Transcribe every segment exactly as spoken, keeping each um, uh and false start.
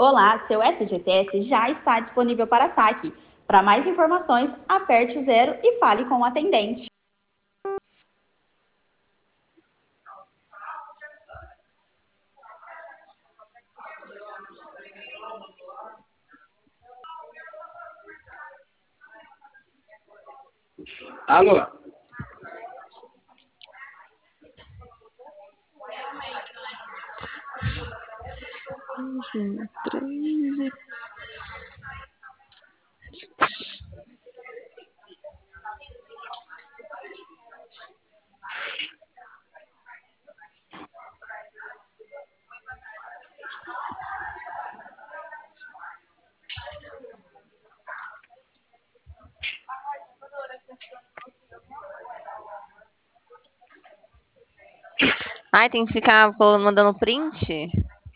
Olá, seu S G T S já está disponível para saque. Para mais informações, aperte o zero e fale com o atendente. Alô? treze. Ai, tem que ficar mandando print?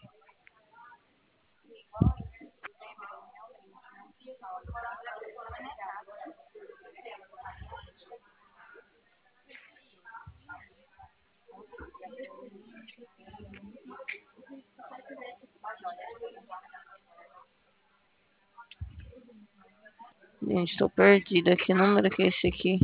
Gente, estou perdida. Que número que é esse aqui?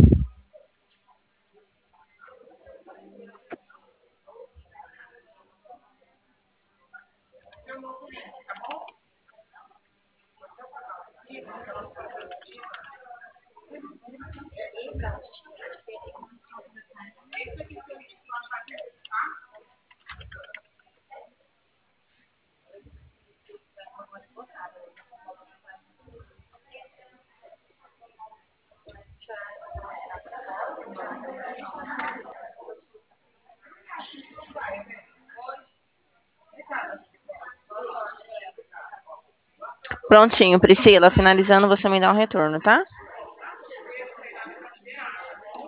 Prontinho, Priscila. Finalizando, você me dá um retorno, tá?